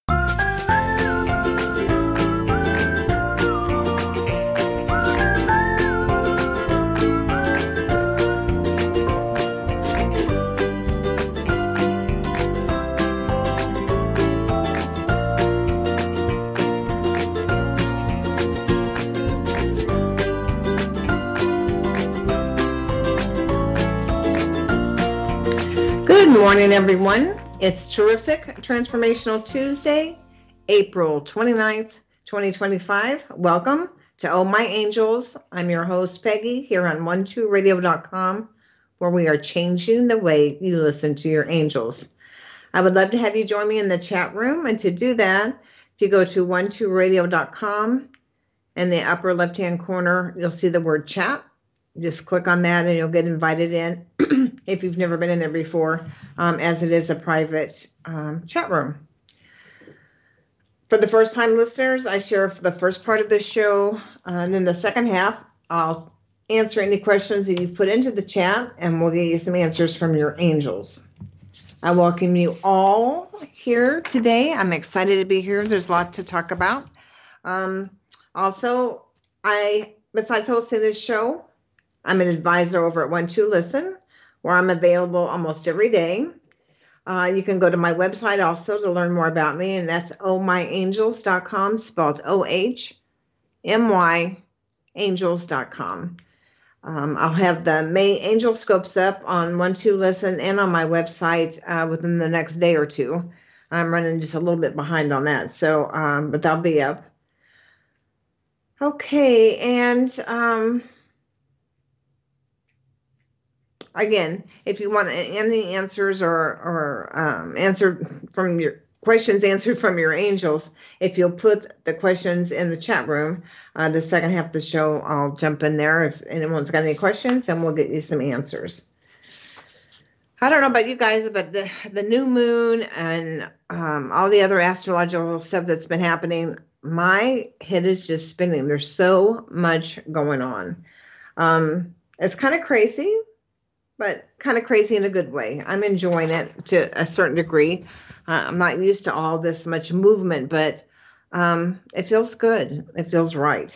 Good morning, everyone. It's Terrific Transformational Tuesday, April 29th, 2025. Welcome to Oh My Angels. I'm your host, Peggy, here on 12radio.com, where we are changing the way you listen to your angels. I would love to have you join me in the chat room. And to do that, if you go to 12radio.com, in the upper left-hand corner, you'll see the word chat. Just click on that and you'll get invited in if you've never been in there before, as it is a private chat room. For the first-time listeners, I share the first part of the show, and then the second half, I'll answer any questions that you've put into the chat, and we'll get you some answers from your angels. I welcome you all here today. I'm excited to be here. There's a lot to talk about. Also, besides hosting this show, I'm an advisor over at 12Listen, where I'm available almost every day. You can go to my website also to learn more about me, and that's ohmyangels.com, spelled OHMY, I'll have the May Angel Scopes up on 12Listen and on my website within the next day or two. I'm running just a little bit behind on that, so but that'll be up. Okay, and again, if you want any answers or answered from your questions answered from your angels, if you'll put the questions in the chat room, the second half of the show, I'll jump in there. If anyone's got any questions, then we'll get you some answers. I don't know about you guys, but the new moon and all the other astrological stuff that's been happening, my head is just spinning. There's so much going on. It's kind of crazy, but kind of crazy in a good way. I'm enjoying it to a certain degree. I'm not used to all this much movement, but it feels good. It feels right.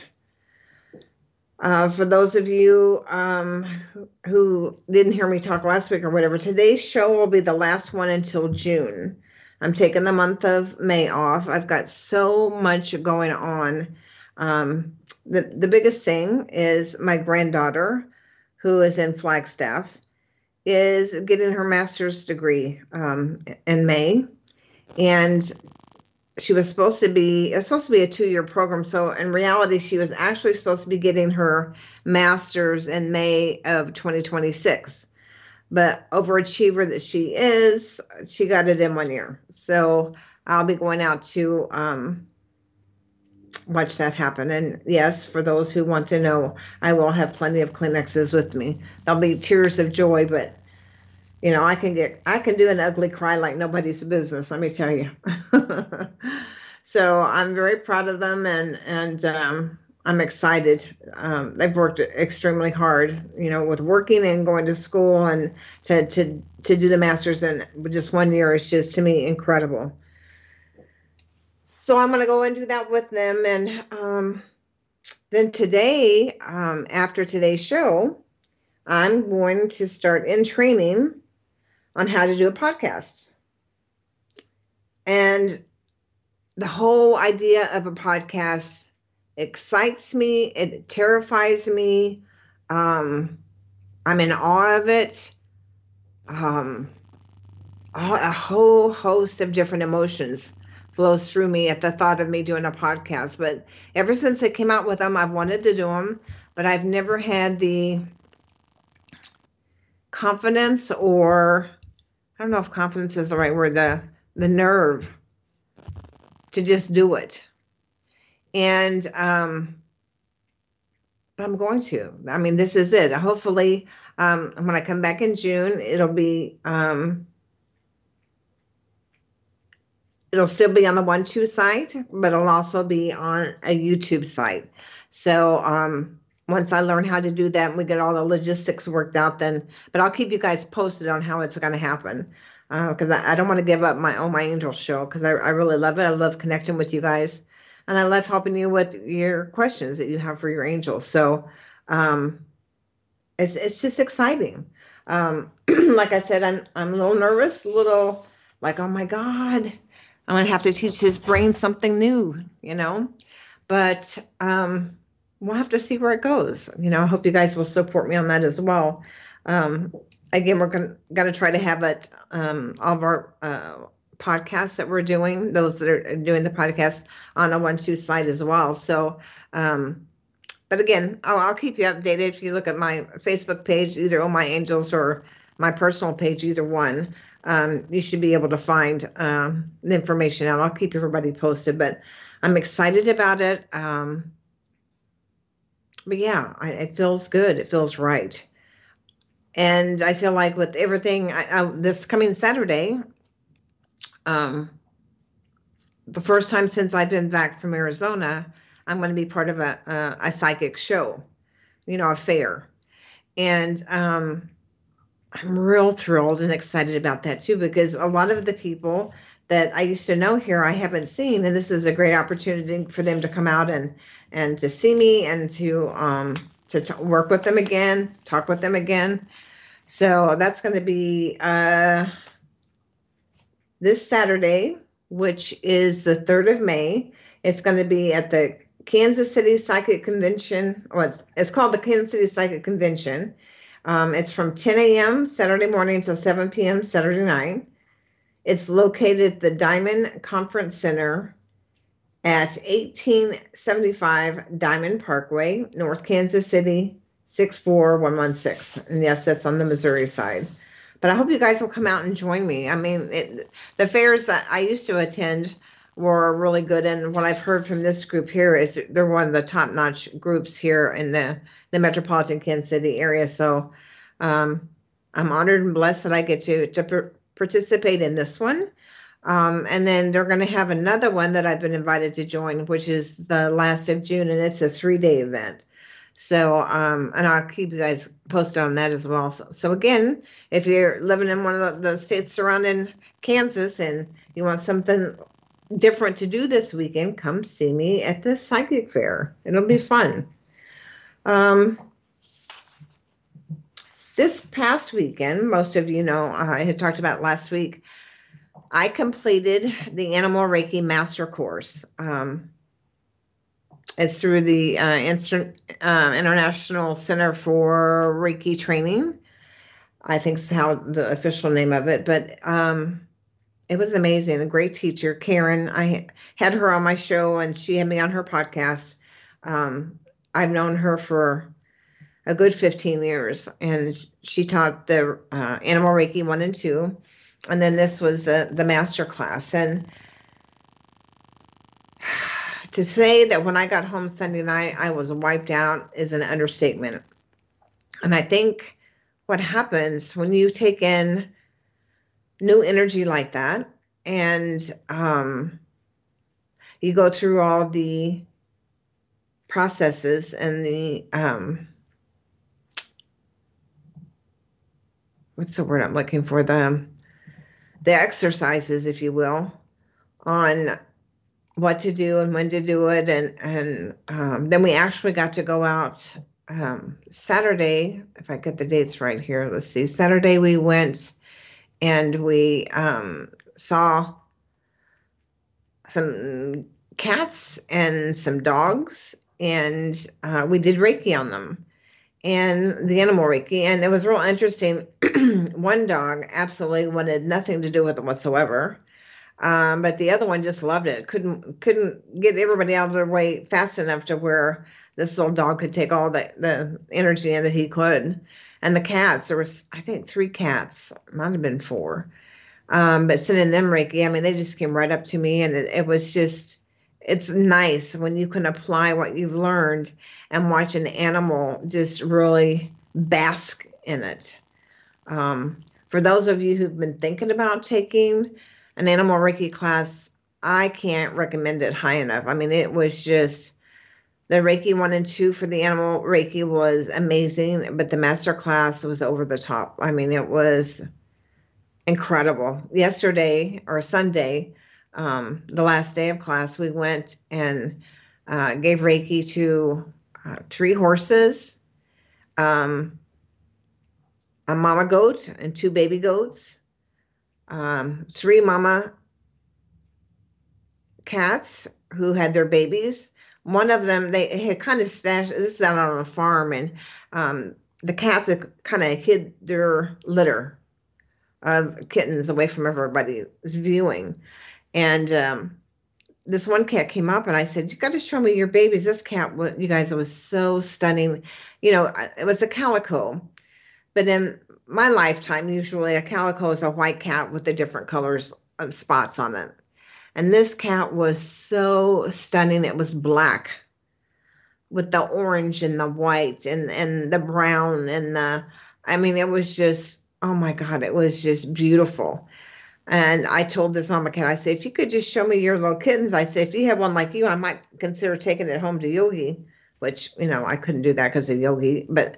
For those of you who didn't hear me talk last week or whatever, today's show will be the last one until June. I'm taking the month of May off. I've got so much going on. The biggest thing is my granddaughter, who is in Flagstaff, is getting her master's degree in May. And it was supposed to be a 2-year program. So in reality, she was actually supposed to be getting her master's in May of 2026. But overachiever that she is, she got it in 1 year. So I'll be going out to watch that happen. And yes, for those who want to know, I will have plenty of Kleenexes with me. There'll be tears of joy, but you know, I can do an ugly cry like nobody's business, let me tell you. So I'm very proud of them, and I'm excited. They've worked extremely hard, you know, with working and going to school, and to do the master's in just 1 year is just, to me, incredible. So I'm going to go and do that with them. And then today, after today's show, I'm going to start in training on how to do a podcast. And the whole idea of a podcast excites me. It terrifies me. I'm in awe of it. A whole host of different emotions flows through me at the thought of me doing a podcast. But ever since I came out with them, I've wanted to do them, but I've never had the confidence, or I don't know if confidence is the right word, the nerve to just do it. And but I'm going to. I mean, this is it. Hopefully, when I come back in June, it'll be it'll still be on the 12 site, but it'll also be on a YouTube site. So once I learn how to do that and we get all the logistics worked out, then, but I'll keep you guys posted on how it's going to happen. because I don't want to give up my Oh My Angel show because I really love it. I love connecting with you guys, and I love helping you with your questions that you have for your angels. So um, it's just exciting. Like I said, I'm a little nervous, a little like, oh my God, I'm gonna have to teach his brain something new, But we'll have to see where it goes. I hope you guys will support me on that as well. Um, Again, we're gonna try to have it all of our podcasts that we're doing, those that are doing the podcast on a 1-2 site as well. So but again, I'll keep you updated. If you look at my Facebook page, either Oh My Angels or my personal page, either one, you should be able to find the information out. I'll keep everybody posted, but I'm excited about it. But yeah, it feels good. It feels right. And I feel like with everything, this coming Saturday, the first time since I've been back from Arizona, I'm going to be part of a psychic show, a fair. And I'm real thrilled and excited about that too, because a lot of the people that I used to know here, I haven't seen. And this is a great opportunity for them to come out and to see me and to work with them again, talk with them again. So that's going to be this Saturday, which is the 3rd of May. It's going to be at the Kansas City Psychic Convention. Or it's called the Kansas City Psychic Convention. It's from 10 a.m. Saturday morning until 7 p.m. Saturday night. It's located at the Diamond Conference Center at 1875 Diamond Parkway, North Kansas City, 64116. And yes, that's on the Missouri side. But I hope you guys will come out and join me. I mean, the fairs that I used to attend were really good. And what I've heard from this group here is they're one of the top-notch groups here in the metropolitan Kansas City area. So I'm honored and blessed that I get to participate in this one. And then they're going to have another one that I've been invited to join, which is the last of June, and it's a 3-day event. So, and I'll keep you guys posted on that as well. So again, if you're living in one of the states surrounding Kansas and you want something different to do this weekend, come see me at the psychic fair. It'll be fun. This past weekend, most of you know, I had talked about last week, I completed the Animal Reiki Master Course. It's through the International Center for Reiki Training. I think is how the official name of it. But it was amazing. A great teacher, Karen. I had her on my show, and she had me on her podcast. I've known her for a good 15 years, and she taught the Animal Reiki 1 and 2. And then this was the master class. And to say that when I got home Sunday night, I was wiped out is an understatement. And I think what happens when you take in new energy like that and you go through all the processes and the, what's the word I'm looking for? The exercises, if you will, on what to do and when to do it. And then we actually got to go out Saturday, if I get the dates right here. Let's see. Saturday we went and we saw some cats and some dogs, and we did Reiki on them and the Animal Reiki. And it was real interesting. One dog absolutely wanted nothing to do with it whatsoever. But the other one just loved it. Couldn't get everybody out of their way fast enough to where this little dog could take all the energy in that he could. And the cats, there was, I think, 3 cats, might have been 4. But sending them Reiki, I mean, they just came right up to me, and it was just, it's nice when you can apply what you've learned and watch an animal just really bask in it. For those of you who've been thinking about taking an Animal Reiki class, I can't recommend it high enough. I mean, it was just, the Reiki 1 and 2 for the Animal Reiki was amazing, but the master class was over the top. I mean, it was incredible. Yesterday or Sunday, the last day of class, we went and gave Reiki to 3 horses, um, a mama goat and 2 baby goats, 3 mama cats who had their babies. One of them, they had kind of stashed, this is out on a farm, and the cats had kind of hid their litter of kittens away from everybody's viewing. And this one cat came up and I said, "You got to show me your babies." This cat, you guys, it was so stunning. It was a calico, but in my lifetime, usually a calico is a white cat with the different colors of spots on it. And this cat was so stunning. It was black with the orange and the white and the brown it was just, oh my God, it was just beautiful. And I told this mama cat, I said, "If you could just show me your little kittens," I said, "if you have one like you, I might consider taking it home to Yogi," which, I couldn't do that because of Yogi. But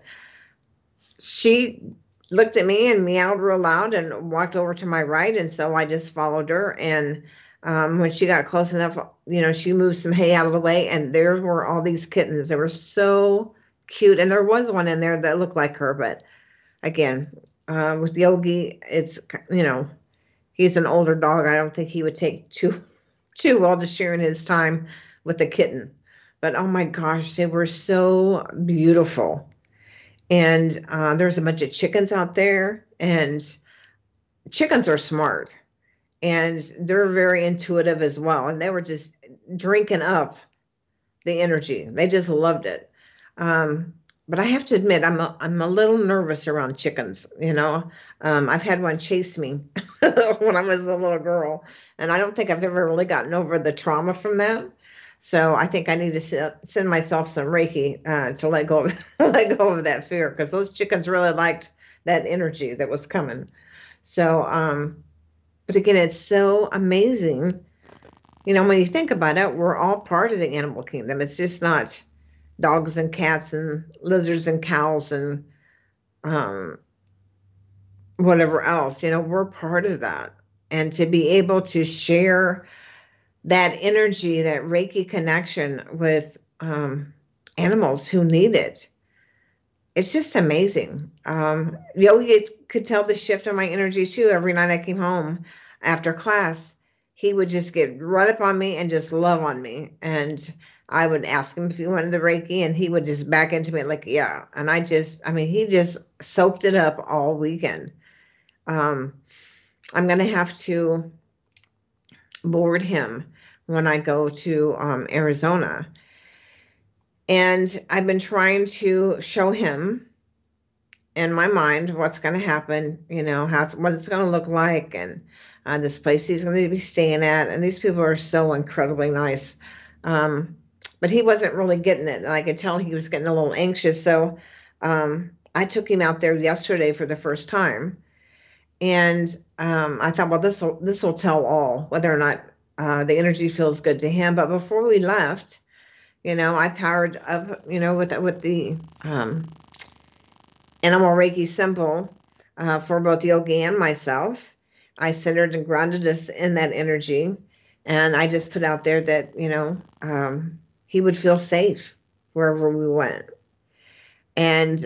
she looked at me and meowed real loud and walked over to my right. And so I just followed her. And when she got close enough, she moved some hay out of the way. And there were all these kittens. They were so cute. And there was one in there that looked like her. But again, with Yogi, it's, he's an older dog. I don't think he would take too well to sharing his time with a kitten. But oh my gosh, they were so beautiful. And there's a bunch of chickens out there, and chickens are smart, and they're very intuitive as well. And they were just drinking up the energy. They just loved it. But I have to admit, I'm a little nervous around chickens. I've had one chase me when I was a little girl, and I don't think I've ever really gotten over the trauma from that. So I think I need to send myself some Reiki to let go of that fear, because those chickens really liked that energy that was coming. So, but again, it's so amazing. When you think about it, we're all part of the animal kingdom. It's just not dogs and cats and lizards and cows and whatever else. We're part of that. And to be able to share that energy, that Reiki connection with animals who need it, it's just amazing. Yogi could tell the shift in my energy too. Every night I came home after class, he would just get right up on me and just love on me. And I would ask him if he wanted the Reiki, and he would just back into me like, yeah. And he just soaked it up all weekend. I'm going to have to board him when I go to Arizona. And I've been trying to show him in my mind what's going to happen, what it's going to look like, and this place he's going to be staying at. And these people are so incredibly nice. But he wasn't really getting it. And I could tell he was getting a little anxious. So I took him out there yesterday for the first time. And I thought, well, this will tell all whether or not the energy feels good to him. But before we left, I powered up, with the animal Reiki symbol for both Yogi and myself. I centered and grounded us in that energy. And I just put out there that, he would feel safe wherever we went. And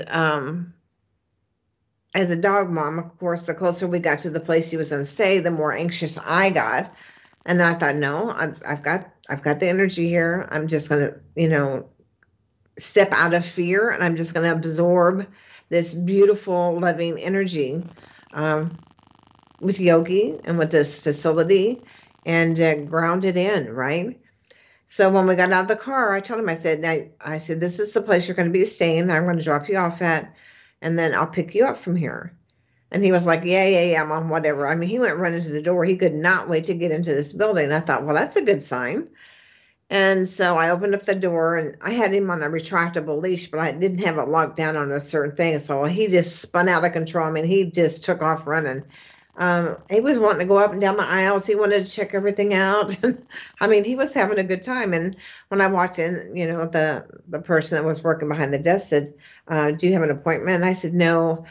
as a dog mom, of course, the closer we got to the place he was going to stay, the more anxious I got. And then I thought, no, I've got the energy here. I'm just going to, step out of fear, and I'm just going to absorb this beautiful, loving energy with Yogi and with this facility, and ground it in, right? So when we got out of the car, I told him, I said, this is the place you're going to be staying. I'm going to drop you off at, and then I'll pick you up from here. And he was like, yeah, Mom, whatever. He went running to the door. He could not wait to get into this building. I thought, well, that's a good sign. And so I opened up the door, and I had him on a retractable leash, but I didn't have it locked down on a certain thing. So he just spun out of control. He just took off running. He was wanting to go up and down the aisles. He wanted to check everything out. He was having a good time. And when I walked in, the person that was working behind the desk said, do you have an appointment? And I said, no.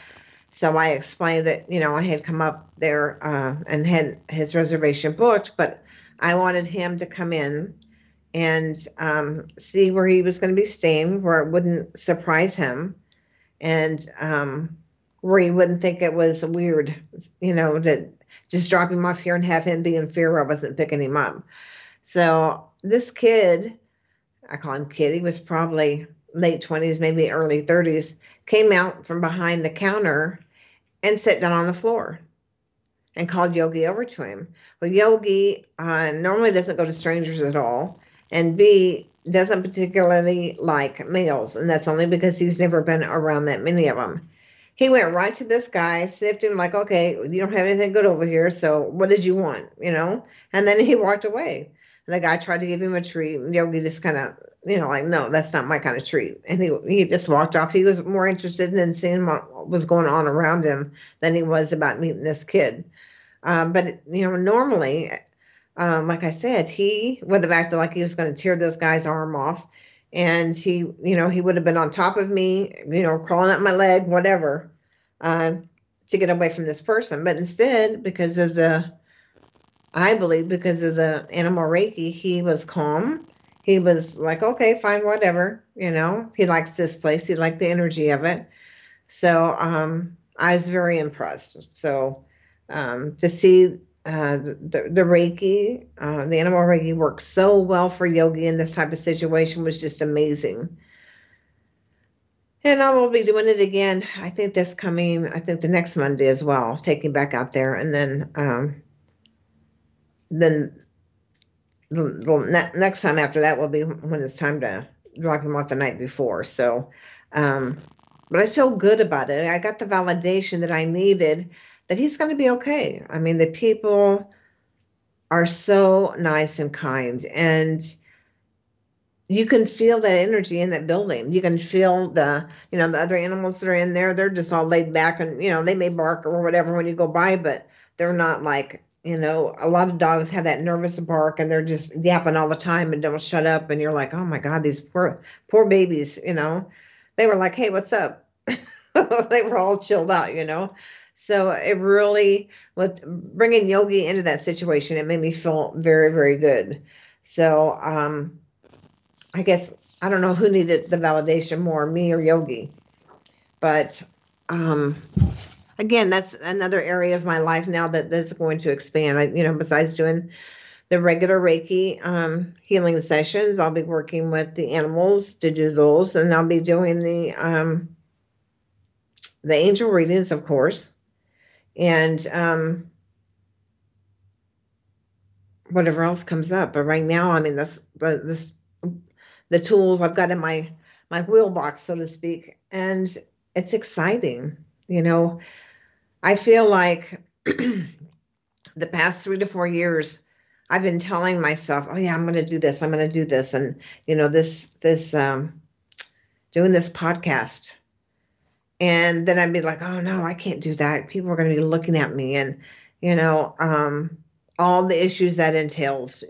So I explained that, I had come up there and had his reservation booked, but I wanted him to come in and see where he was going to be staying, where it wouldn't surprise him, and where he wouldn't think it was weird, that just drop him off here and have him be in fear I wasn't picking him up. So this kid, I call him kid, he was probably late 20s, maybe early 30s, came out from behind the counter and sat down on the floor and called Yogi over to him. Well, Yogi normally doesn't go to strangers at all, and B, doesn't particularly like males, and that's only because he's never been around that many of them. He went right to this guy, sniffed him like, okay, you don't have anything good over here, so what did you want, And then he walked away. And the guy tried to give him a treat, and Yogi just kind of, like, no, that's not my kind of treat. And he just walked off. He was more interested in seeing what was going on around him than he was about meeting this kid. But, normally, like I said, he would have acted like he was going to tear this guy's arm off. And he would have been on top of me, crawling up my leg, whatever, to get away from this person. But instead, I believe because of the animal Reiki, he was calm. He was like, okay, fine, whatever. He likes this place. He liked the energy of it. So I was very impressed. So to see the Reiki, the animal Reiki works so well for Yogi in this type of situation was just amazing. And I will be doing it again. I think the next Monday as well, taking back out there. And then the next time after that will be when it's time to drop him off the night before. So, but I feel good about it. I got the validation that I needed that he's going to be okay. I mean, the people are so nice and kind, and you can feel that energy in that building. You can feel the other animals that are in there. They're just all laid back, and, they may bark or whatever when you go by, but they're not like, a lot of dogs have that nervous bark and they're just yapping all the time and don't shut up. And you're like, oh my God, these poor babies, they were like, hey, what's up? They were all chilled out, So it really, with bringing Yogi into that situation, it made me feel very, very good. So I guess, I don't know who needed the validation more, me or Yogi. But again, that's another area of my life now that's going to expand. Besides doing the regular Reiki healing sessions, I'll be working with the animals to do those, and I'll be doing the angel readings, of course, and whatever else comes up. But right now, I mean, that's the tools I've got in my wheel box, so to speak, and it's exciting. I feel like the past 3 to 4 years, I've been telling myself, oh yeah, I'm going to do this. I'm going to do this. And, this doing this podcast. And then I'd be like, oh no, I can't do that. People are going to be looking at me, and, all the issues that entails,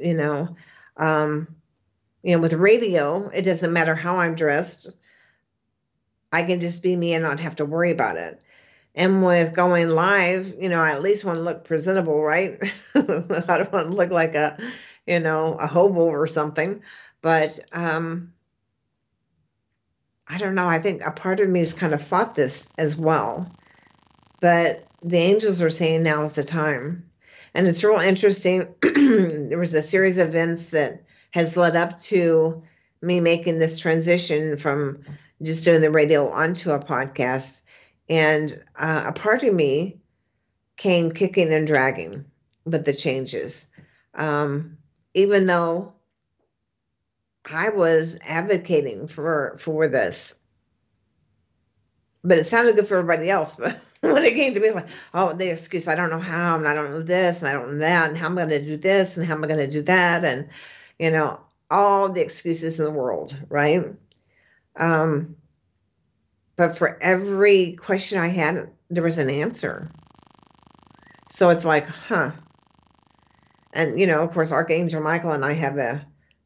with radio, it doesn't matter how I'm dressed. I can just be me and not have to worry about it. And with going live, I at least want to look presentable, right? I don't want to look like a hobo or something. But I don't know. I think a part of me has kind of fought this as well. But the angels are saying now is the time. And it's real interesting. There was a series of events that has led up to me making this transition from just doing the radio onto a podcast. And a part of me came kicking and dragging with the changes, even though I was advocating for this. But it sounded good for everybody else. But when it came to me, it's like, oh, the excuse, I don't know how, and I don't know this, and I don't know that, and how am I going to do this, and how am I going to do that, and, all the excuses in the world, right? But for every question I had, there was an answer. So it's like, huh. And, of course, Archangel Michael and I have a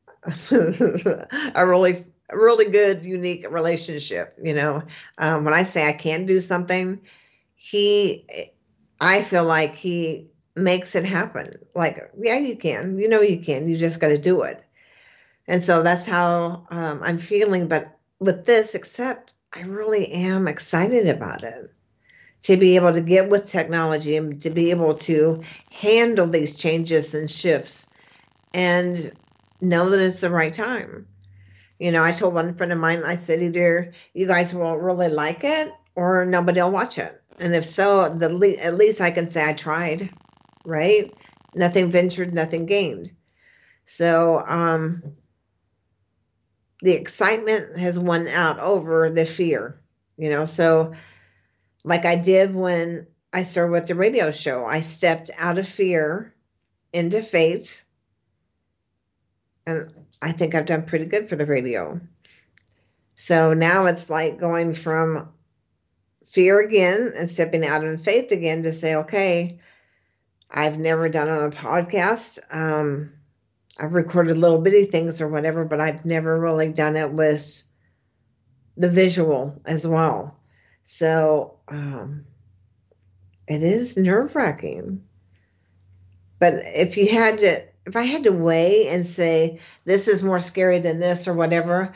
really, really good, unique relationship. When I say I can't do something, he, I feel like he makes it happen. Like, yeah, you can. You know you can. You just got to do it. And so that's how I'm feeling. But with this, except I really am excited about it to be able to get with technology and to be able to handle these changes and shifts and know that it's the right time. You know, I told one friend of mine, I said, either you guys will really like it or nobody will watch it. And if so, at least I can say I tried, right? Nothing ventured, nothing gained. So the excitement has won out over the fear, you know. So like I did when I started with the radio show, I stepped out of fear into faith. And I think I've done pretty good for the radio. So now it's like going from fear again and stepping out in faith again to say, okay, I've never done on a podcast. I've recorded little bitty things or whatever, but I've never really done it with the visual as well. So it is nerve-wracking. But if I had to weigh and say, this is more scary than this or whatever,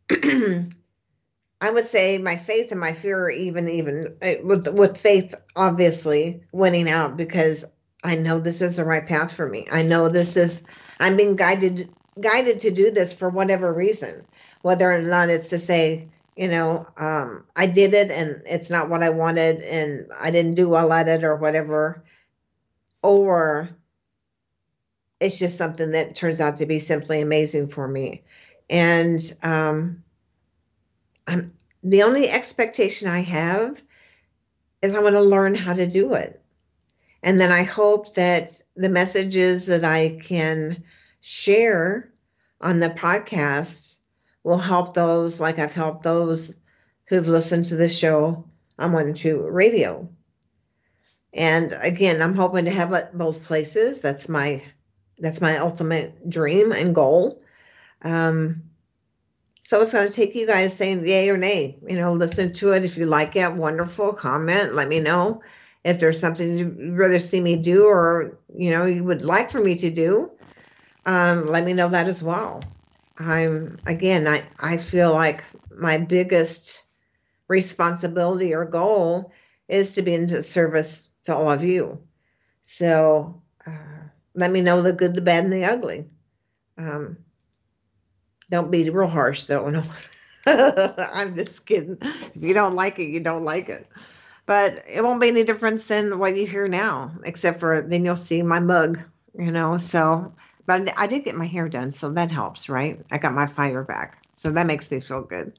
I would say my faith and my fear are even with faith obviously winning out because I know this is the right path for me. I know I'm being guided to do this for whatever reason, whether or not it's to say, you know, I did it and it's not what I wanted and I didn't do well at it or whatever, or it's just something that turns out to be simply amazing for me. And the only expectation I have is I want to learn how to do it. And then I hope that the messages that I can share on the podcast will help those, like I've helped those who've listened to the show on 1-2 Radio. And again, I'm hoping to have it both places. That's my ultimate dream and goal. So it's going to take you guys saying yay or nay. You know, listen to it. If you like it, wonderful. Comment. Let me know if there's something you'd rather see me do or, you know, you would like for me to do. Let me know that as well. I feel like my biggest responsibility or goal is to be in service to all of you. So let me know the good, the bad, and the ugly. Don't be real harsh, though. No. I'm just kidding. If you don't like it, you don't like it. But it won't be any difference than what you hear now, except for then you'll see my mug, you know. So, but I did get my hair done, so that helps, right? I got my fire back, so that makes me feel good.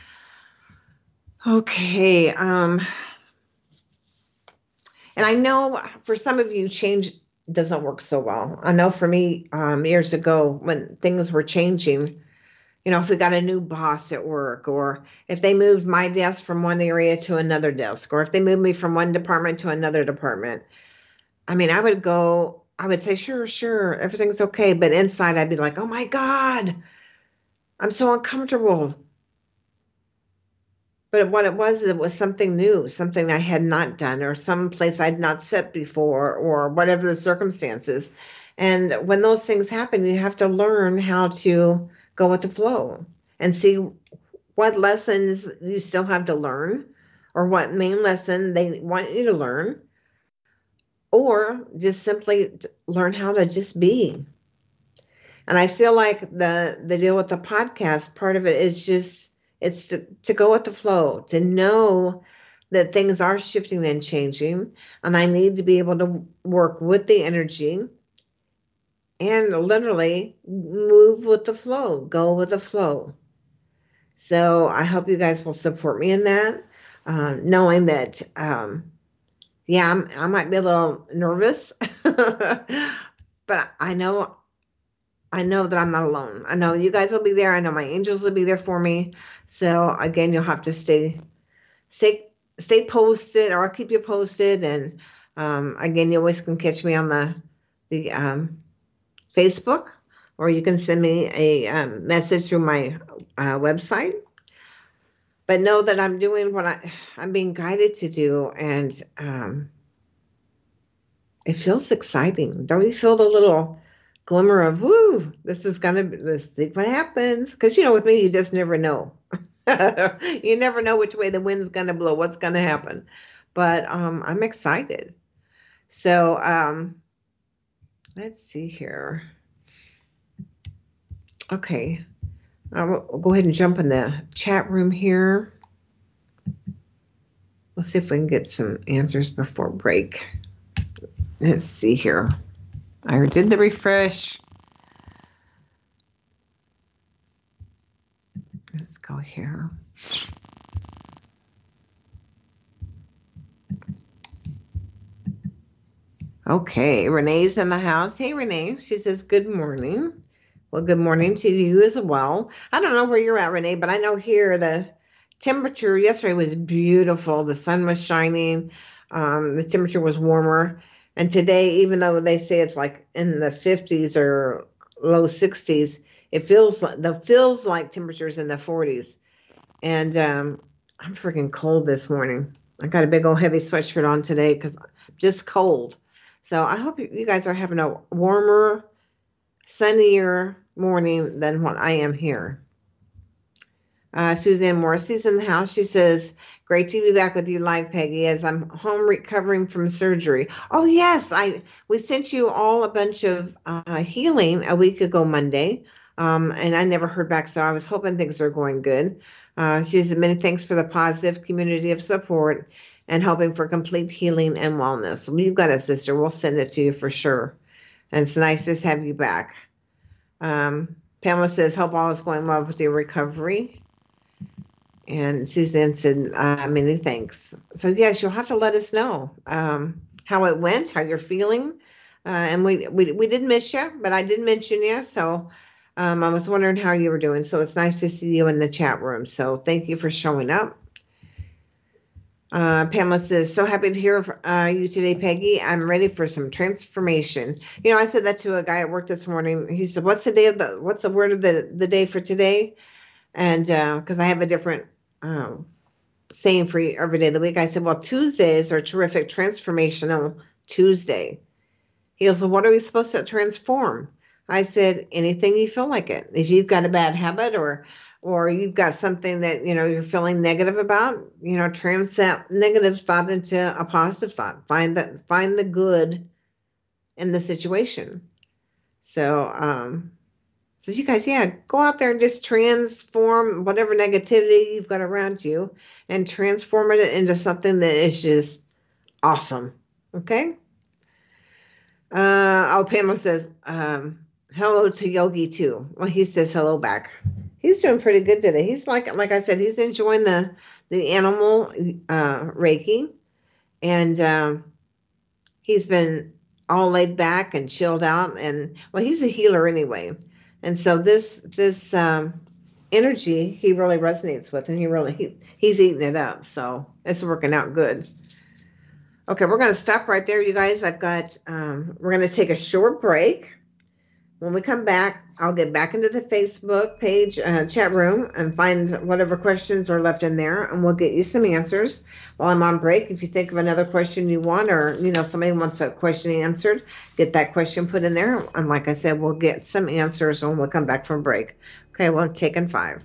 Okay. And I know for some of you, change doesn't work so well. I know for me, years ago when things were changing, you know, if we got a new boss at work, or if they moved my desk from one area to another desk, or if they moved me from one department to another department, I mean, I would say, sure, everything's okay. But inside I'd be like, oh my God, I'm so uncomfortable. But what it was something new, something I had not done, or some place I'd not set before, or whatever the circumstances. And when those things happen, you have to learn how to go with the flow and see what lessons you still have to learn, or what main lesson they want you to learn, or just simply learn how to just be. And I feel like the deal with the podcast, part of it is just, it's to go with the flow, to know that things are shifting and changing, and I need to be able to work with the energy and literally move with the flow, go with the flow. So I hope you guys will support me in that, knowing that, I might be a little nervous, but I know that I'm not alone. I know you guys will be there. I know my angels will be there for me. So again, you'll have to stay posted, or I'll keep you posted. And again, you always can catch me on the Facebook, or you can send me a message through my website. but know that I'm doing what I'm being guided to do. And it feels exciting. Don't you feel the little glimmer of, woo, let's see what happens. Because, with me, you just never know. You never know which way the wind's going to blow, what's going to happen. But I'm excited. So let's see here. Okay. I'll go ahead and jump in the chat room here. We'll see if we can get some answers before break. Let's see here. I did the refresh. Let's go here. Okay, Renee's in the house. Hey, Renee. She says, good morning. Well, good morning to you as well. I don't know where you're at, Renee, but I know here the temperature yesterday was beautiful. The sun was shining. The temperature was warmer. And today, even though they say it's like in the 50s or low 60s, it feels like temperatures in the 40s. And I'm freaking cold this morning. I got a big old heavy sweatshirt on today because I'm just cold. So I hope you guys are having a warmer, sunnier morning than what I am here. Suzanne Morrissey's in the house. She says, great to be back with you live, Peggy, as I'm home recovering from surgery. Oh, yes. We sent you all a bunch of healing a week ago Monday, and I never heard back, so I was hoping things are going good. She said, many thanks for the positive community of support and helping for complete healing and wellness. Well, you've got it, sister. We'll send it to you for sure. And it's nice to have you back. Pamela says, hope all is going well with your recovery. And Suzanne said, many thanks. So, yes, you'll have to let us know how it went, how you're feeling. And we did miss you, but I did mention you. So I was wondering how you were doing. So it's nice to see you in the chat room. So thank you for showing up. Pamela says, so happy to hear you today, Peggy. I'm ready for some transformation. I said that to a guy at work this morning. He said, what's the word of the day for today? And because I have a different saying for every day of the week, I said, well, Tuesdays are terrific transformational Tuesday. He goes, well, what are we supposed to transform? I said, anything you feel like it. If you've got a bad habit or you've got something that, you're feeling negative about, trans that negative thought into a positive thought. Find the good in the situation. So, so you guys, go out there and just transform whatever negativity you've got around you and transform it into something that is just awesome. Okay? Pamela says, hello to Yogi too. Well, he says hello back. He's doing pretty good today. He's like I said, he's enjoying the animal Reiki, and he's been all laid back and chilled out. And well, he's a healer anyway, and so this energy he really resonates with, and he's eating it up. So it's working out good. Okay, we're going to stop right there, you guys. We're going to take a short break. When we come back, I'll get back into the Facebook page, chat room, and find whatever questions are left in there, and we'll get you some answers while I'm on break. If you think of another question you want, or, somebody wants a question answered, get that question put in there. And like I said, we'll get some answers when we come back from break. Okay, well, taking 5.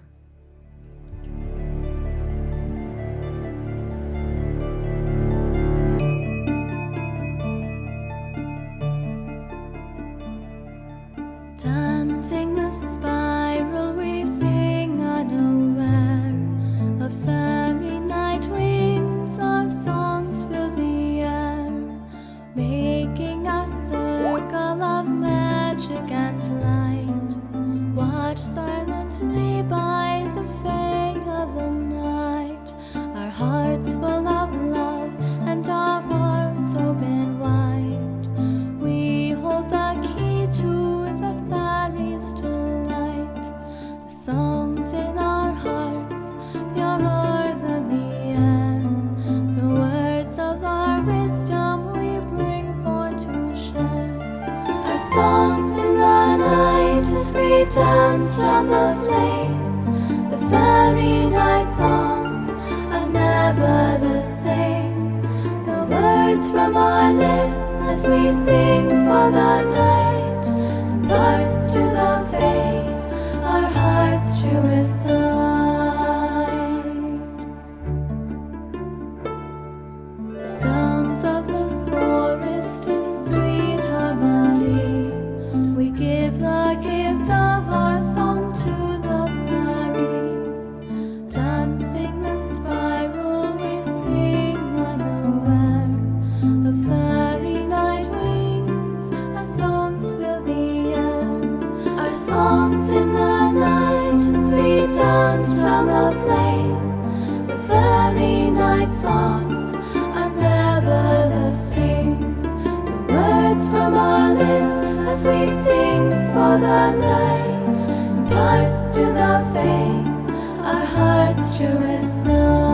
Dancing the spiral, we sing unaware. A fairy night, wings of songs fill the air, making a circle of magic and light. Watch silently by the fade of the night, our hearts full of love and our arms open wide. We hold the key to the fairy's delight. The songs in our hearts, purer than the air. The words of our wisdom we bring forth to share. Our songs in the night as we dance round the flame. The fairy night song our lips as we sing for the night, part to the faith, our heart's truest side. Sounds of the forest in sweet harmony, we give the gift of our song to the fairy. Dancing the spiral, we sing unaware. The fairy night wings, our songs fill the air. Our songs in the night as we dance round the flame. The fairy night songs are never the same. The words from our lips as we sing for the night, impart to the faith, our heart's truest night.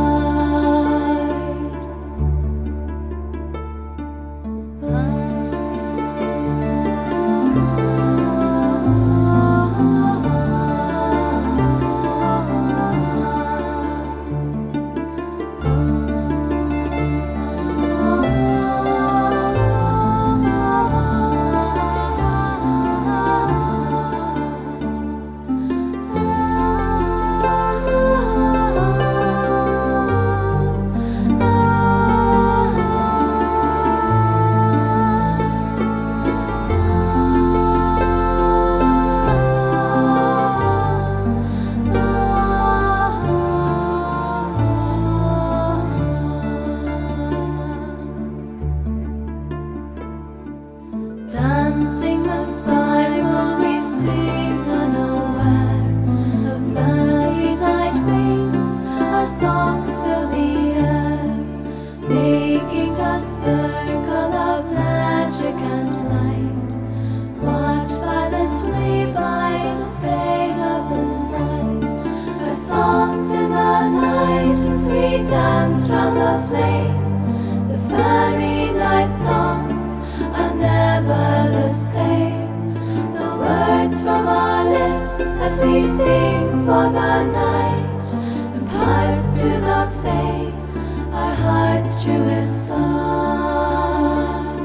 Dancing the spiral, we sing unaware. The fairy night wings, our songs fill the air, making a circle of magic and light. Watch silently by the fade of the night. Our songs in the night as we dance round the flame. The fairy night songs are never the same. The words from our lips as we sing for the night, impart to the faith, our heart's truest side.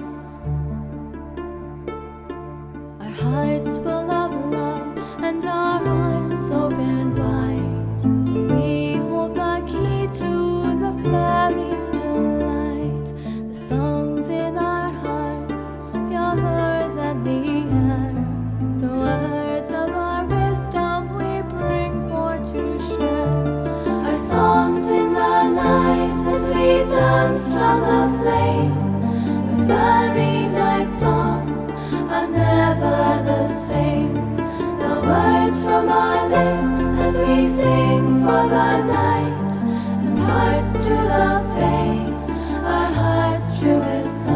Our hearts full of love and our arms open wide. We hold the key to the fairy's delight. The songs in our hearts, purer than the air. The words of our wisdom we bring forth to share. Our songs in the night as we dance round the flame. The fairy night songs are never the same. The words from our lips as we sing for the night, impart to the faith, our heart's truest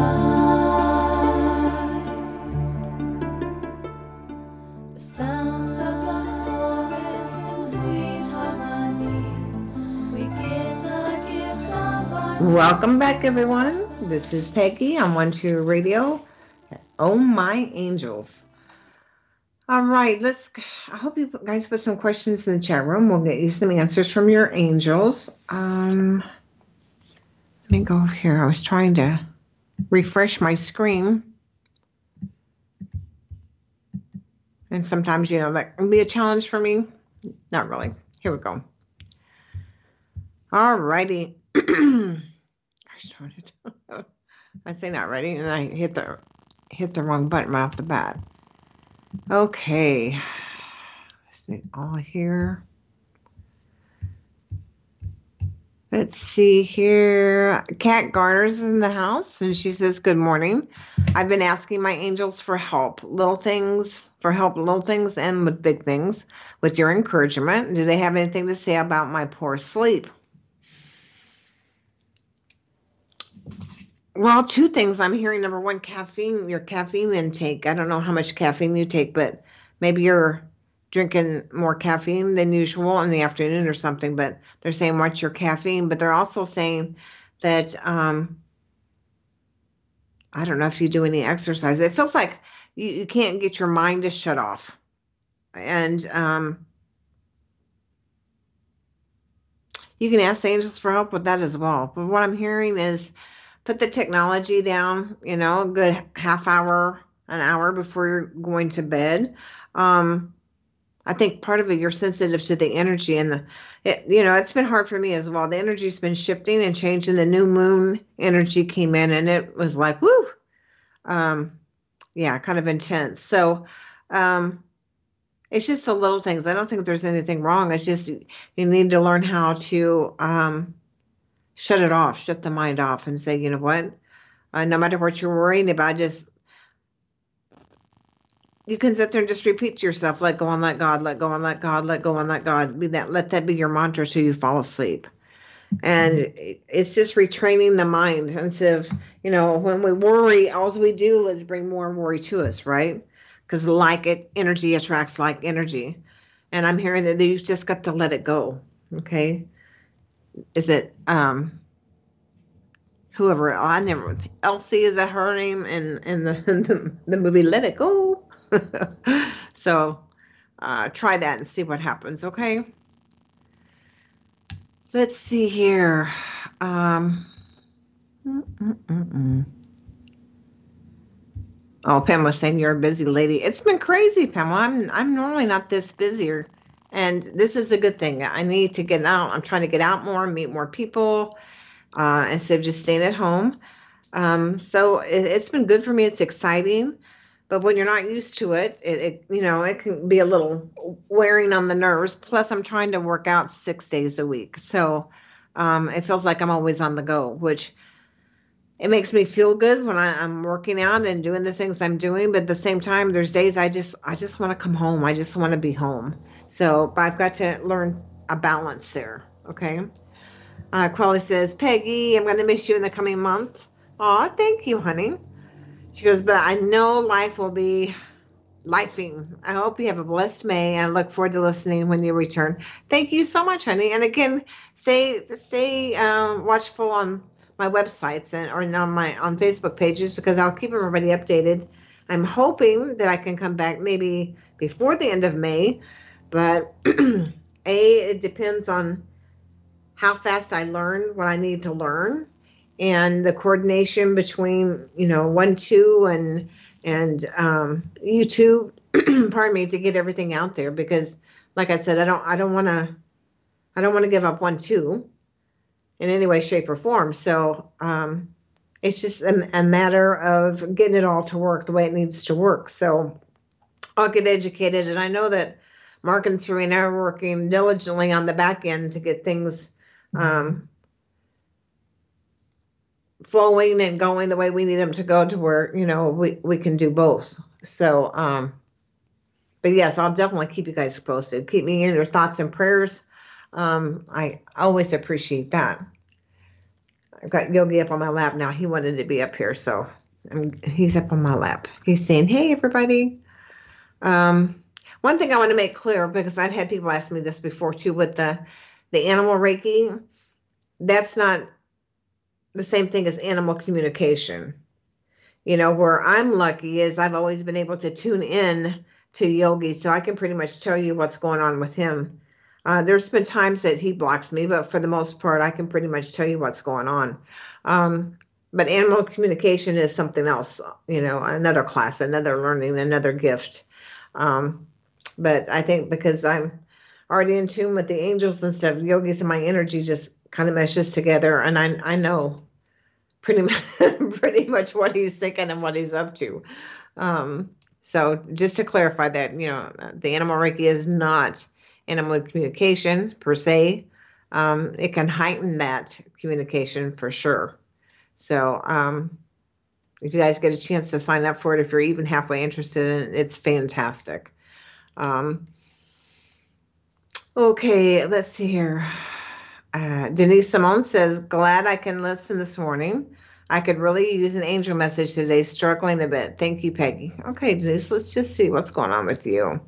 side. The sounds of the forest in sweet harmony, we give the gift of our Welcome back, everyone. This is Peggy on 1-2 Radio. Oh My Angels. All right, I hope you guys put some questions in the chat room. We'll get you some answers from your angels. Let me go here. I was trying to refresh my screen. And sometimes, that can be a challenge for me. Not really. Here we go. All righty. I say not ready, and I hit the wrong button right off the bat. Okay. Let's see, all here. Let's see here. Kat Garner's in the house, and she says, good morning. I've been asking my angels for help, little things and with big things. With your encouragement, do they have anything to say about my poor sleep? Well, two things I'm hearing. Number one, your caffeine intake. I don't know how much caffeine you take, but maybe you're drinking more caffeine than usual in the afternoon or something, but they're saying watch your caffeine. But they're also saying that, I don't know if you do any exercise. It feels like you can't get your mind to shut off. And you can ask the angels for help with that as well. But what I'm hearing is put the technology down, a good half hour, an hour before you're going to bed. I think part of it, you're sensitive to the energy and it's been hard for me as well. The energy's been shifting and changing. The new moon energy came in and it was like, woo, yeah, kind of intense. So, it's just the little things. I don't think there's anything wrong. It's just you need to learn how to shut it off, shut the mind off, and say, you know what? No matter what you're worrying about, you can sit there and just repeat to yourself, let go and let God, let go and let God, let go and let God. Let that be your mantra till you fall asleep. And it's just retraining the mind instead of, when we worry, all we do is bring more worry to us, right? Because energy attracts like energy. And I'm hearing that you've just got to let it go. Okay. Is it, whoever, I never, Elsie, is that her name in the movie Let It Go? So try that and see what happens. Okay. Let's see here. Oh, Pamela's saying you're a busy lady. It's been crazy, Pamela. I'm normally not this busier, and this is a good thing. I need to get out. I'm trying to get out more, meet more people, instead of just staying at home. So it's been good for me. It's exciting, but when you're not used to it, it can be a little wearing on the nerves. Plus, I'm trying to work out 6 days a week, so it feels like I'm always on the go, which it makes me feel good when I'm working out and doing the things I'm doing. But at the same time, there's days I just want to come home. I just want to be home. So I've got to learn a balance there. Okay. Quali says, Peggy, I'm going to miss you in the coming months. Aw, thank you, honey. She goes, but I know life will be lifing. I hope you have a blessed May and I look forward to listening when you return. Thank you so much, honey. And again, stay watchful on my websites or on Facebook pages, because I'll keep everybody updated. I'm hoping that I can come back maybe before the end of May, but it depends on how fast I learn what I need to learn, and the coordination between 1-2 and YouTube, pardon me, to get everything out there, because like I said, I don't want to give up 1-2 in any way, shape, or form. So it's just a matter of getting it all to work the way it needs to work. So I'll get educated, and I know that Mark and Serena are working diligently on the back end to get things flowing and going the way we need them to go, to where we can do both. So but yes, I'll definitely keep you guys posted. Keep me in your thoughts and prayers. I always appreciate that. I've got Yogi up on my lap now. He wanted to be up here, so he's up on my lap. He's saying, hey, everybody. One thing I want to make clear, because I've had people ask me this before too, with the animal Reiki, that's not the same thing as animal communication. Where I'm lucky is I've always been able to tune in to Yogi, so I can pretty much tell you what's going on with him. There's been times that he blocks me, but for the most part, I can pretty much tell you what's going on. But animal communication is something else, another class, another learning, another gift. But I think because I'm already in tune with the angels and stuff, Yogis and my energy just kind of meshes together, and I know pretty much what he's thinking and what he's up to. So just to clarify that, the animal Reiki is not animal communication per se. It can heighten that communication for sure. So if you guys get a chance to sign up for it, if you're even halfway interested in it, it's fantastic. Okay, let's see here. Denise Simone says, glad I can listen this morning. I could really use an angel message today, struggling a bit. Thank you, Peggy. Okay, Denise, let's just see what's going on with you.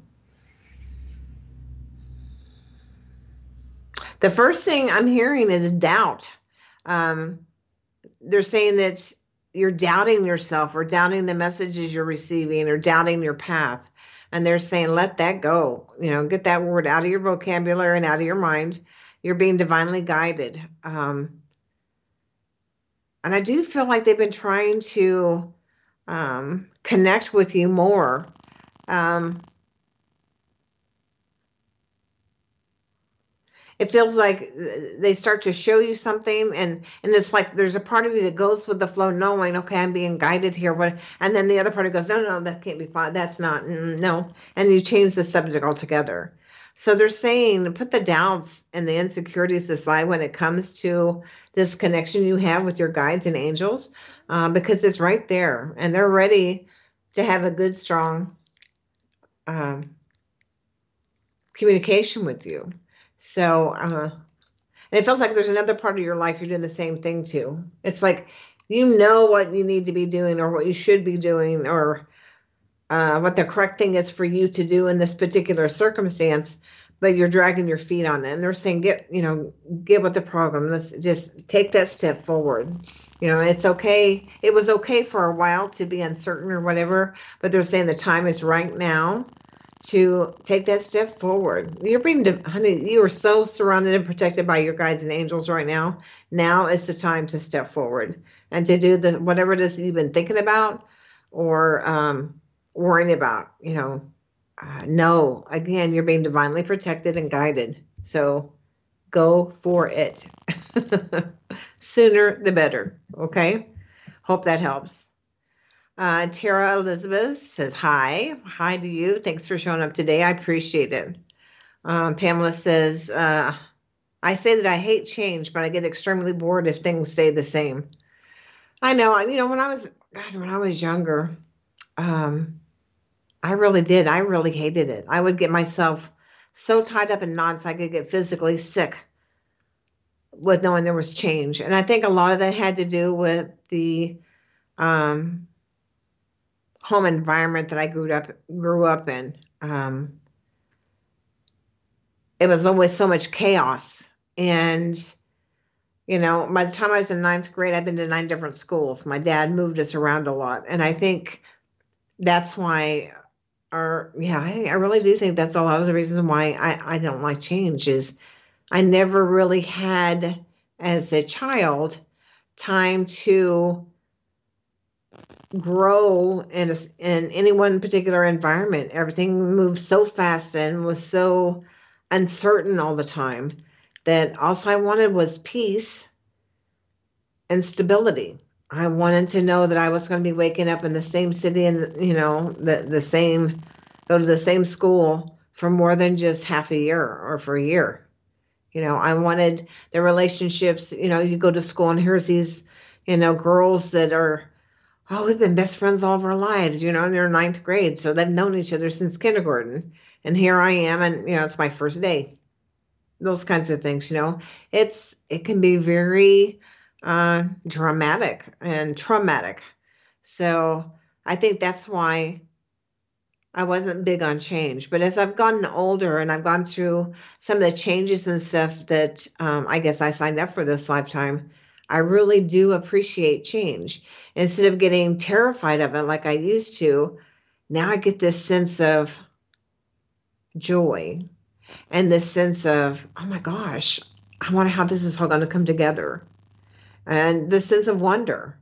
The first thing I'm hearing is doubt. They're saying that you're doubting yourself, or doubting the messages you're receiving, or doubting your path. And they're saying, let that go. Get that word out of your vocabulary and out of your mind. You're being divinely guided. and I do feel like they've been trying to connect with you more. Um, it feels like they start to show you something, and it's like there's a part of you that goes with the flow, knowing, okay, I'm being guided here. What? And then the other part of goes, no, no, that can't be fine. That's not, no. And you change the subject altogether. So they're saying put the doubts and the insecurities aside when it comes to this connection you have with your guides and angels, because it's right there, and they're ready to have a good, strong um, communication with you. So, and it feels like there's another part of your life you're doing the same thing to. It's like you know what you need to be doing or what you should be doing or what the correct thing is for you to do in this particular circumstance, but you're dragging your feet on it. And they're saying, get with the program. Let's just take that step forward. It's okay. It was okay for a while to be uncertain or whatever, but they're saying the time is right now to take that step forward. Honey, you are so surrounded and protected by your guides and angels right now. Now is the time to step forward and to do whatever it is that you've been thinking about or worrying about. No, again, you're being divinely protected and guided. So go for it. Sooner the better. Okay. Hope that helps. Tara Elizabeth says, hi. Hi to you. Thanks for showing up today. I appreciate it. Pamela says, I say that I hate change, but I get extremely bored if things stay the same. I know, when I was younger, I really did. I really hated it. I would get myself so tied up in knots, I could get physically sick with knowing there was change. And I think a lot of that had to do with the home environment that I grew up in. It was always so much chaos. And, by the time I was in ninth grade, I'd been to 9 different schools. My dad moved us around a lot. And I think that's why, I really do think that's a lot of the reasons why I don't like change is I never really had, as a child, time to grow in any one particular environment. Everything moved so fast and was so uncertain all the time that all I wanted was peace and stability. I wanted to know that I was going to be waking up in the same city and go to the same school for more than just half a year or for a year. I wanted the relationships. You go to school and here's these girls that are, we've been best friends all of our lives, and they're 9th grade. So they've known each other since kindergarten. And here I am, and, it's my first day. Those kinds of things, it can be very dramatic and traumatic. So I think that's why I wasn't big on change. But as I've gotten older and I've gone through some of the changes and stuff that I guess I signed up for this lifetime, I really do appreciate change. Instead of getting terrified of it like I used to, now I get this sense of joy and this sense of, oh my gosh, I wonder how this is all going to come together. And this sense of wonder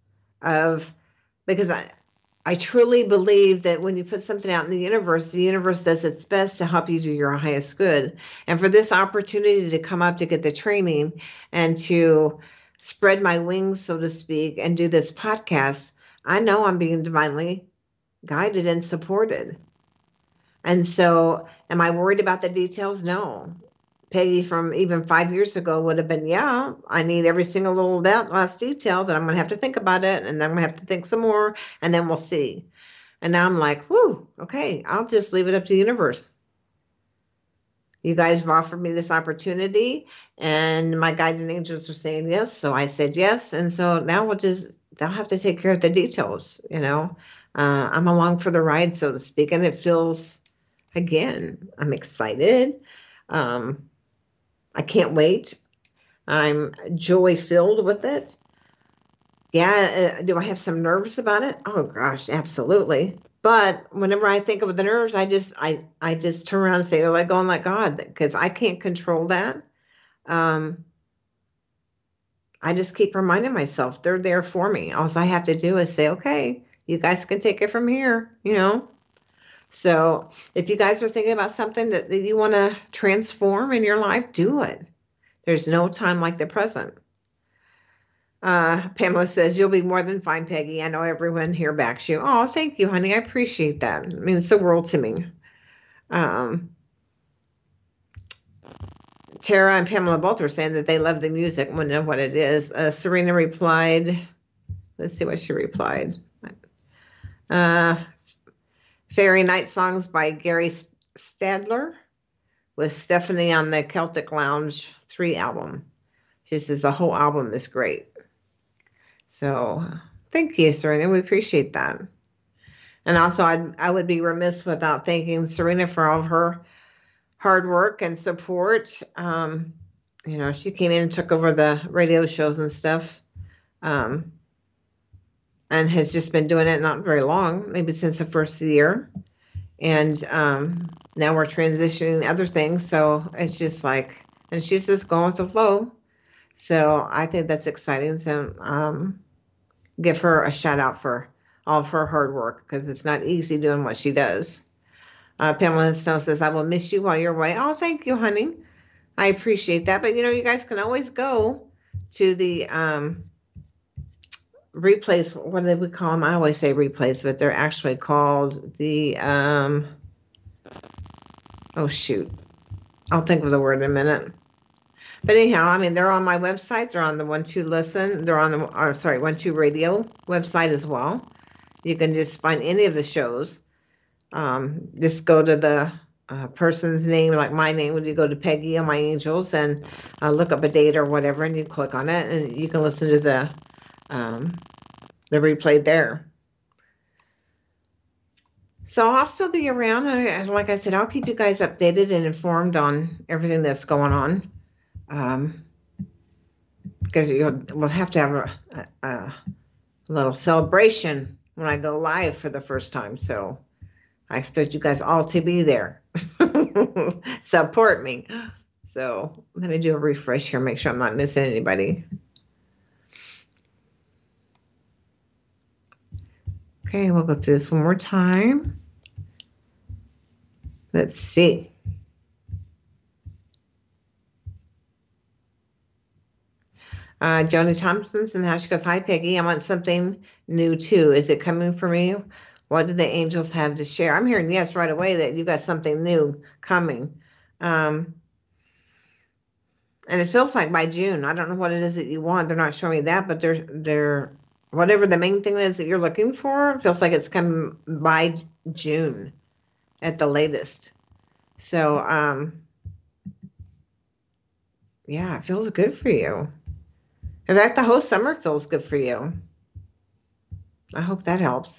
because I truly believe that when you put something out in the universe does its best to help you do your highest good. And for this opportunity to come up to get the training and to spread my wings, so to speak, and do this podcast, I know I'm being divinely guided and supported. And so am I worried about the details? No. Peggy from even 5 years ago would have been, I need every single little last detail that I'm going to have to think about it. And then I'm going to have to think some more and then we'll see. And now I'm like, whew, okay, I'll just leave it up to the universe. You guys have offered me this opportunity and my guides and angels are saying yes. So I said yes. And so now they'll have to take care of the details. I'm along for the ride, so to speak. And it feels, again, I'm excited. I can't wait. I'm joy filled with it. Yeah. Do I have some nerves about it? Oh gosh, absolutely. But whenever I think of the nerves, I just turn around and say, let go and let God, because I can't control that. I I just keep reminding myself they're there for me. All I have to do is say, okay, you guys can take it from here, you know? So if you guys are thinking about something that you want to transform in your life, do it. There's no time like the present. Pamela says, you'll be more than fine, Peggy. I know everyone here backs you. Oh, thank you, honey. I appreciate that. It means the world to me. Tara and Pamela both were saying that they love the music. We know what it is. Serena replied, let's see what she replied. Fairy Night Songs by Gary Stadler with Stephanie on the Celtic Lounge 3 album. She says the whole album is great. So thank you, Serena. We appreciate that. And also, I would be remiss without thanking Serena for all of her hard work and support. You know, she came in and took over the radio shows and stuff, and has just been doing it not very long, maybe since the first year. And now we're transitioning other things. So it's just like, and she's just going with the flow. So I think that's exciting. So give her a shout out for all of her hard work, because it's not easy doing what she does. Pamela Snow says, I will miss you while you're away. Oh, thank you, honey. I appreciate that. But, you know, you guys can always go to the replays. What do we call them? I always say replays, but they're actually called the, oh, shoot. I'll think of the word in a minute. But anyhow, I mean, they're on my websites. They're on the 1-2 Listen. They're on the, 1-2 Radio website as well. You can just find any of the shows. Just go to the person's name, like my name, when you go to Peggy on My Angels, and look up a date or whatever, and you click on it, and you can listen to the replay there. So I'll still be around. Like I said, I'll keep you guys updated and informed on everything that's going on. Because we'll have to have a little celebration when I go live for the first time. So I expect you guys all to be there. Support me. So let me do a refresh here, make sure I'm not missing anybody. Okay, we'll go through this one more time. Let's see. Joni Thompson's in the house. She goes, hi, Peggy. I want something new, too. Is it coming for me? What do the angels have to share? I'm hearing yes right away that you got something new coming. And it feels like by June. I don't know what it is that you want. They're not showing me that, but they're whatever the main thing is that you're looking for, it feels like it's coming by June at the latest. So, yeah, it feels good for you. In fact, the whole summer feels good for you. I hope that helps.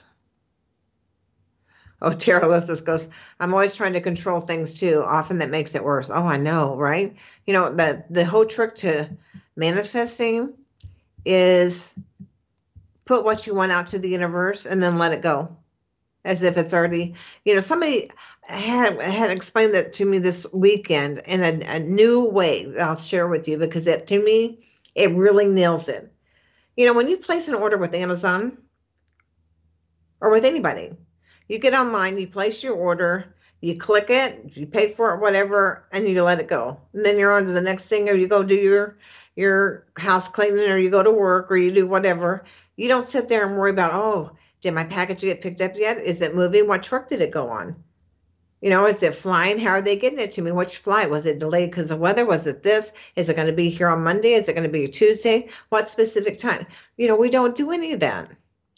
Oh, Tara Elizabeth goes, I'm always trying to control things too. Often that makes it worse. Oh, I know, right? You know, the whole trick to manifesting is put what you want out to the universe and then let it go. As if it's already, you know, somebody had explained that to me this weekend in a new way that I'll share with you, because to me, it really nails it. You know, when you place an order with Amazon or with anybody, you get online, you place your order, you click it, you pay for it, whatever, and you let it go. And then you're on to the next thing, or you go do your house cleaning, or you go to work, or you do whatever. You don't sit there and worry about, oh, did my package get picked up yet? Is it moving? What truck did it go on? You know, is it flying? How are they getting it to me? Which flight? Was it delayed because of weather? Was it this? Is it going to be here on Monday? Is it going to be Tuesday? What specific time? You know, we don't do any of that.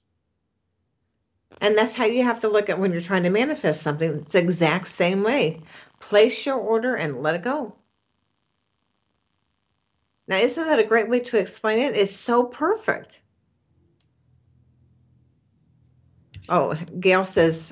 And that's how you have to look at when you're trying to manifest something. It's the exact same way. Place your order and let it go. Now, isn't that a great way to explain it? It's so perfect. Oh, Gail says,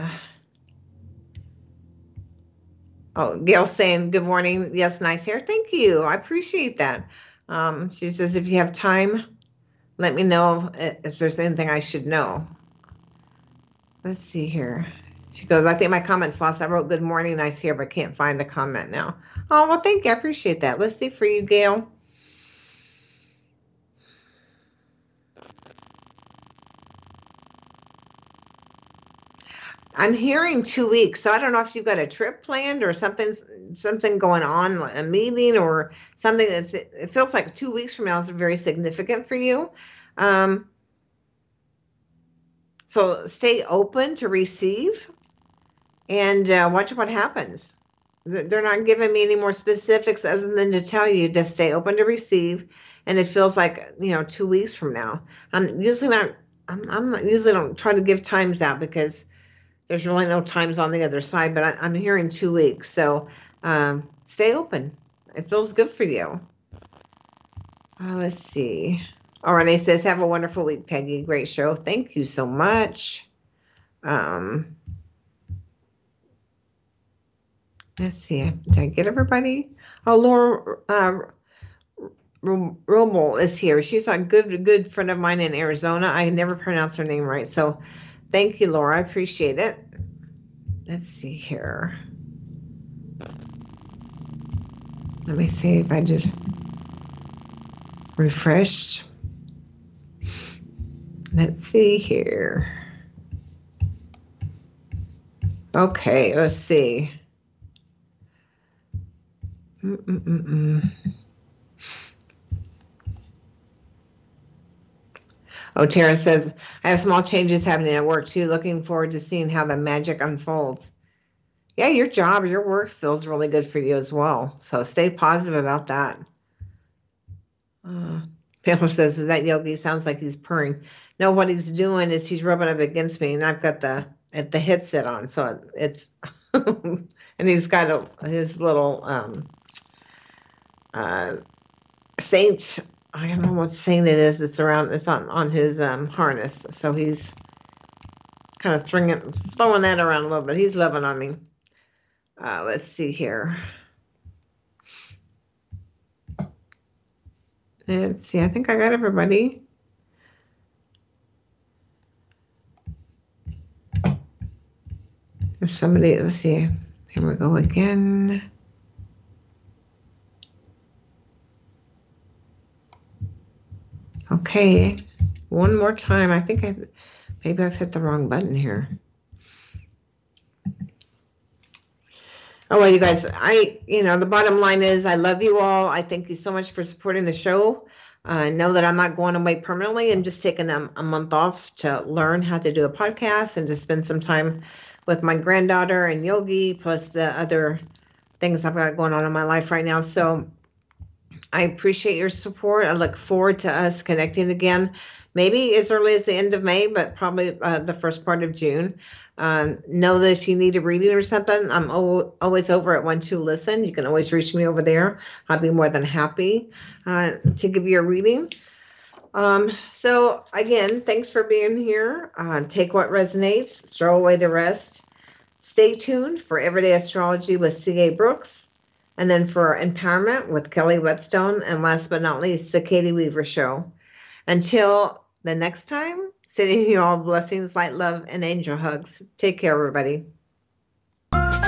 Gail's saying, good morning. Yes, nice hair. Thank you. I appreciate that. She says, if you have time, let me know if there's anything I should know. Let's see here. She goes, I think my comment's lost. I wrote good morning, nice hair, but can't find the comment now. Oh, well, thank you. I appreciate that. Let's see for you, Gail. I'm hearing 2 weeks, so I don't know if you've got a trip planned or something going on, like a meeting or something it feels like 2 weeks from now is very significant for you. Um, so stay open to receive and watch what happens. They're not giving me any more specifics other than to tell you to stay open to receive. And it feels like, 2 weeks from now. I'm usually not, I'm not usually don't try to give times out because there's really no times on the other side, but I'm hearing 2 weeks. So stay open. It feels good for you. Let's see. Oh, Renee says, have a wonderful week, Peggy. Great show. Thank you so much. Let's see. Did I get everybody? Oh, Laura Romo is here. She's a good friend of mine in Arizona. I never pronounce her name right. So thank you, Laura. I appreciate it. Let's see here. Let me see if I did refreshed. Let's see here. Okay, let's see. Oh, Tara says, I have small changes happening at work too. Looking forward to seeing how the magic unfolds. Yeah, your job, your work feels really good for you as well. So stay positive about that. Pamela says, is that Yogi? Sounds like he's purring. No, what he's doing is he's rubbing up against me, and I've got the headset on. So it's, and he's got his little saint. I don't know what saint it is. It's on his harness. So he's kind of throwing that around a little bit. He's loving on me. Let's see here. Let's see. I think I got everybody. There's somebody. Let's see. Here we go again. Okay. One more time. I think maybe I've hit the wrong button here. Oh, well, you guys, the bottom line is I love you all. I thank you so much for supporting the show. Know that I'm not going away permanently. I'm just taking a month off to learn how to do a podcast and to spend some time with my granddaughter and Yogi, plus the other things I've got going on in my life right now. So I appreciate your support. I look forward to us connecting again, maybe as early as the end of May, but probably the first part of June. Know that if you need a reading or something, I'm always over at 12Listen. You can always reach me over there. I'll be more than happy to give you a reading. So again, thanks for being here. Take what resonates, throw away the rest. Stay tuned for Everyday Astrology with C.A. Brooks, and then for Empowerment with Kelly Whetstone, and last but not least, the Katie Weaver Show. Until the next time, sending you all blessings, light, love, and angel hugs. Take care, everybody.